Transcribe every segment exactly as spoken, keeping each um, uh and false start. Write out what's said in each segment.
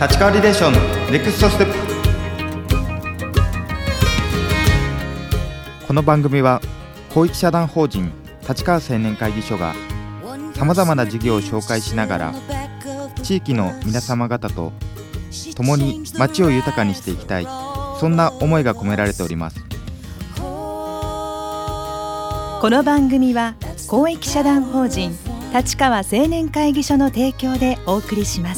立川リレーションネクストステップ。この番組は公益社団法人立川青年会議所がさまざまな事業を紹介しながら地域の皆様方と共に街を豊かにしていきたい、そんな思いが込められております。 この番組は公益社団法人立川青年会議所の提供でお送りします。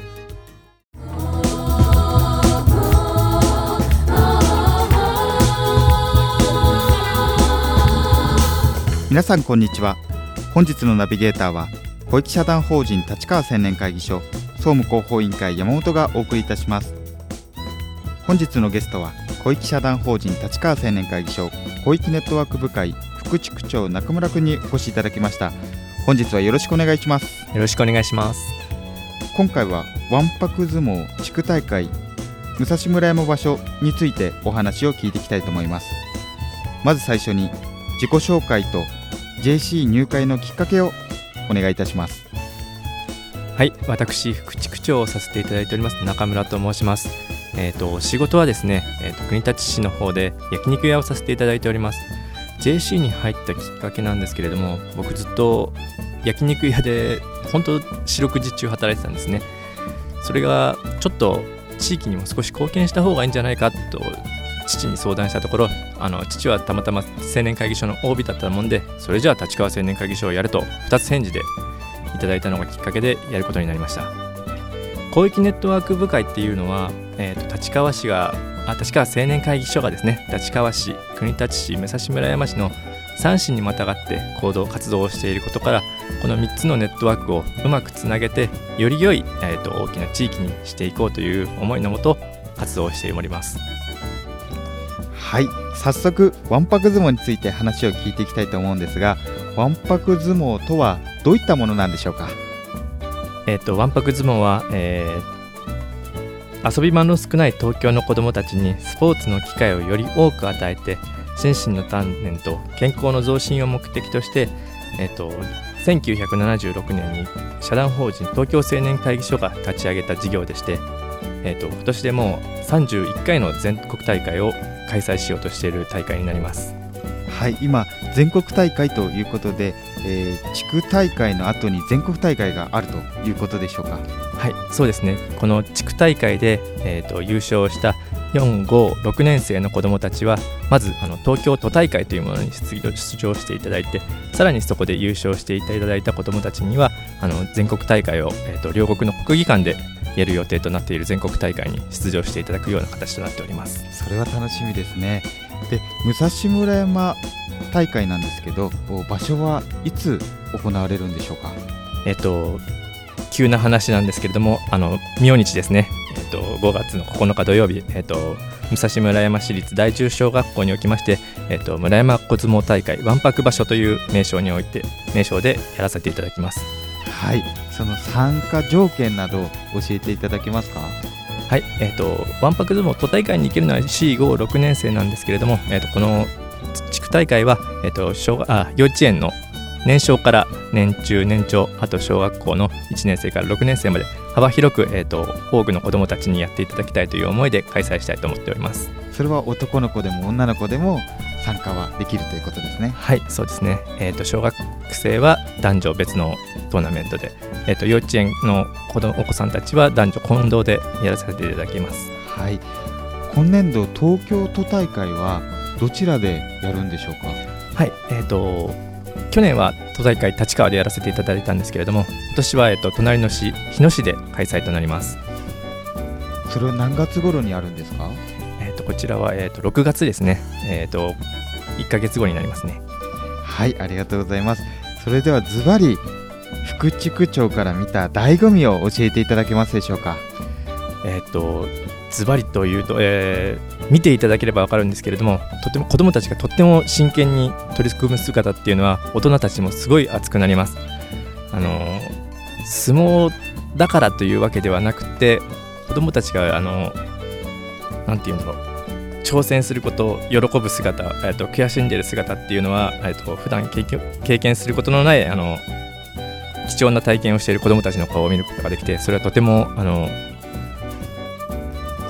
皆さんこんにちは。本日のナビゲーターは公益社団法人立川青年会議所総務広報委員会山本がお送りいたします。本日のゲストは公益社団法人立川青年会議所広域ネットワーク部会副地区長中村君にお越しいただきました。本日はよろしくお願いします。 よろしくお願いします。 今回はわんぱく相撲地区大会武蔵村山場所についてお話を聞いていきたいと思います。まず最初に自己紹介と ジェーシー 入会のきっかけをお願いいたします。 はい、私副地区長をさせていただいております中村と申します。えー、と仕事はですね、えー、と国立市の方で焼肉屋をさせていただいております。 ジェーシー に入ったきっかけなんですけれども、僕ずっと焼肉屋で本当四六時中働いてたんですね。それがちょっと地域にも少し貢献した方がいいんじゃないかと父に相談したところ、あの父はたまたま青年会議所の オービー だったもんで、それじゃあ立川青年会議所をやるとふたつ返事でいただいたのがきっかけでやることになりました。広域ネットワーク部会っていうのは、えー、と立川市があ立川青年会議所がですね、立川市、国立市、武蔵村山市のさん市にまたがって行動活動をしていることから、このみっつのネットワークをうまくつなげてより良い、えー、と大きな地域にしていこうという思いのもと活動をしております。 はい、早速わんぱく相撲について話を聞いていきたいと思うんですが、わんぱく相撲とはどういったものなんでしょうか。 えー、とわんぱく相撲は、えー、遊び場の少ない東京の子どもたちにスポーツの機会をより多く与えて、心身の鍛錬と健康の増進を目的として、えー、とせんきゅうひゃくななじゅうろくねんに社団法人東京青年会議所が立ち上げた事業でして、えー、と今年でもうさんじゅういっかいの全国大会を開催しようとしている大会になります。 はい、今全国大会ということで、えー、地区大会の後に全国大会があるということでしょうか。 はい、そうですね。この地区大会で、えー、と優勝したよん、ご、ろくねん生の子どもたちはまずあの東京都大会というものに出場していただいて、さらにそこで優勝していただいた子どもたちにはあの全国大会を、えー、と両国の国技館でやる予定となっている全国大会に出場していただくような形となっております。 それは楽しみですね。で、武蔵村山大会なんですけど、場所はいつ行われるんでしょうか。 えっと急な話なんですけれども、あの明日ですね、えっとごがつのここのか土曜日、えっと武蔵村山市立第十小学校におきまして、えっと村山小相撲大会わんぱく場所という名称において名称でやらせていただきます。 はい、その参加条件など教えていただけますか。 はい、えー、とわんぱく相撲都大会に行けるのはよん、ご、ろくねん生なんですけれども、えー、とこの地区大会は、えー、と小あ幼稚園の年少から年中年長、あと小学校のいちねん生からろくねん生まで幅広く、えー、と多くの子どもたちにやっていただきたいという思いで開催したいと思っております。 それは男の子でも女の子でも参加はできるということですね。 はい、そうですね。えー、と小学生は男女別のトーナメントで、えー、と幼稚園の子どお子さんたちは男女混同でやらせていただきます。 はい、今年度東京都大会はどちらでやるんでしょうか。 はい、えー、と去年は都大会立川でやらせていただいたんですけれども、今年は、えー、と隣の市日野市で開催となります。 それは何月頃にあるんですか。 えー、とこちらは、えー、とろくがつですね。えー、といっかげつごになりますね。 はい、ありがとうございます。それではズバリ副地区長から見た醍醐味を教えていただけますでしょうか。 えー、とズバリというと、えー、見ていただければ分かるんですけれども、とても子どもたちがとっても真剣に取り組む姿っていうのは大人たちもすごい熱くなります。あのー、相撲だからというわけではなくて、子どもたちがあのなんていうんだろう、挑戦することを喜ぶ姿、えー、と悔しんでいる姿っていうのは、えー、と普段経験、経験することのないあの貴重な体験をしている子どもたちの顔を見ることができて、それはとてもあの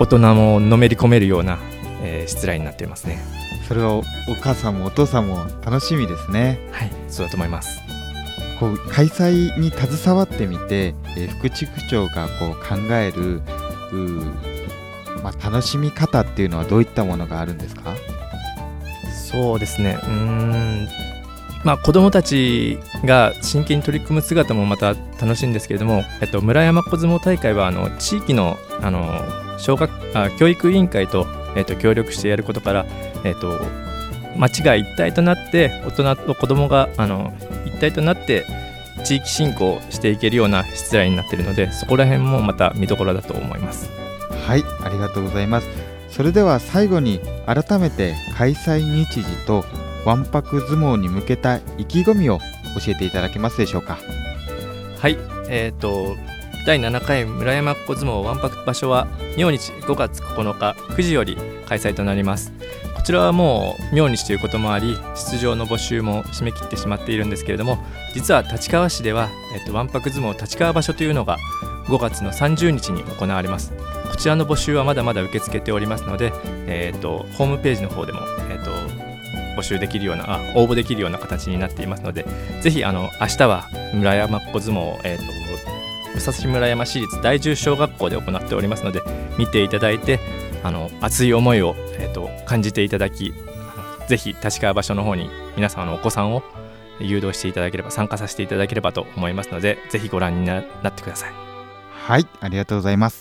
大人ものめり込めるような、えー、しつらいになっていますね。 それは お, お母さんもお父さんも楽しみですね。 はい、そうだと思います。 こう開催に携わってみて、えー、副地区長がこう考える、まあ、楽しみ方っていうのはどういったものがあるんですか？ そうですね、うーん、まあ、子どもたちが真剣に取り組む姿もまた楽しいんですけれども、えっと、村山小相撲大会はあの地域の、あの小学あ教育委員会と、えっと、協力してやることから、えっと、町が一体となって大人と子どもがあの一体となって地域振興していけるようなしつらいになっているので、そこら辺もまた見どころだと思います。 はい、ありがとうございます。それでは最後に改めて開催日時とわんぱく相撲に向けた意気込みを教えていただけますでしょうか？ はい、えーとだいななかい村山小相撲わんぱく場所は明日ごがつここのかくじより開催となります。こちらはもう明日ということもあり、出場の募集も締め切ってしまっているんですけれども、実は立川市では、えーとわんぱく相撲立川場所というのがごがつのさんじゅうにちに行われます。こちらの募集はまだまだ受け付けておりますので、えーとホームページの方でも、えーと募集できるようなあ応募できるような形になっていますので、ぜひあの明日は村山小相撲、えー、と武蔵村山市立第十小学校で行っておりますので、見ていただいてあの熱い思いを、えー、と感じていただき、あのぜひ立川場所の方に皆様のお子さんを誘導していただければ、参加させていただければと思いますので、ぜひご覧に な, なってください。 はい、ありがとうございます。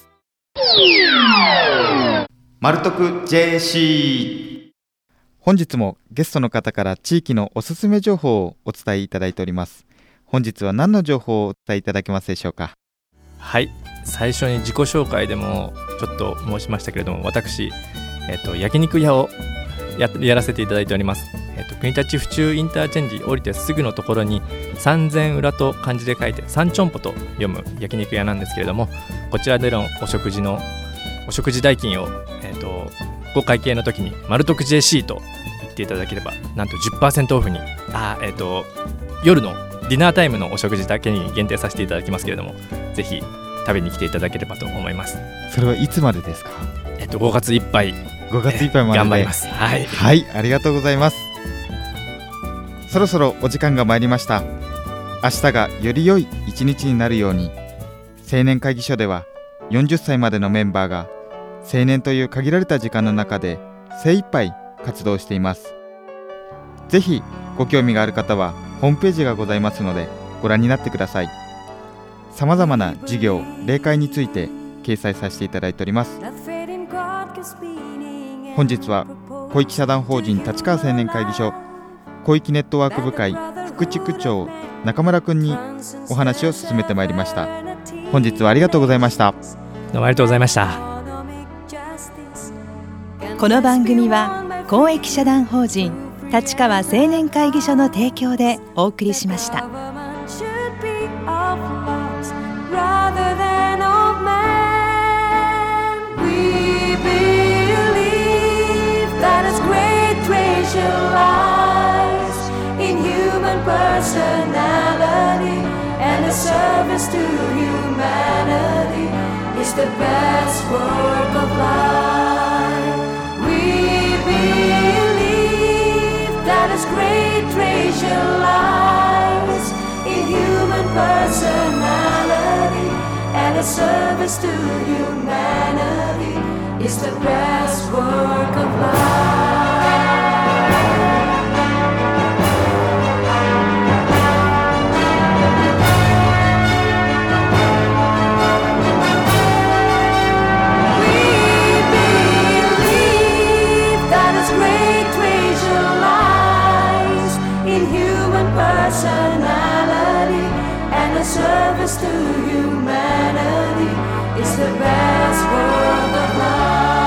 マルトク ジェーシー、本日もゲストの方から地域のおすすめ情報をお伝えいただいております。本日は何の情報をお伝えいただけますでしょうか？ はい、最初に自己紹介でもちょっと申しましたけれども、私、えっと、焼肉屋を や, やらせていただいております。えっと、国立府中インターチェンジ降りてすぐのところに三千裏と漢字で書いて三ちょんぽと読む焼肉屋なんですけれども、こちらでのお食事のお食事代金を、えっとご会計の時にマルトク ジェーシー と言っていただければ、なんと じゅっパーセント オフにあ、えー、と夜のディナータイムのお食事だけに限定させていただきますけれども、ぜひ食べに来ていただければと思います。 それはいつまでですか？ えー、とごがついっぱいごがついっぱいまで、 頑張ります。はい、 はい、ありがとうございます。そろそろお時間が参りました。明日がより良い一日になるように、青年会議所ではよんじゅっさいまでのメンバーが青年という限られた時間の中で精一杯活動しています。ぜひご興味がある方はホームページがございますのでご覧になってください。さまざまな事業、例会について掲載させていただいております。本日は小域社団法人立川青年会議所小域ネットワーク部会副地区長中村くんにお話を進めてまいりました。本日はありがとうございました。 どうもありがとうございました。 この番組は公益社団法人立川青年会議所の提供でお送りしました。Service to humanity is the best work of life. We believe that His great treasure lies in human personality, and His service to humanity is the best work of life. Personality and a service to humanity is the best work of life.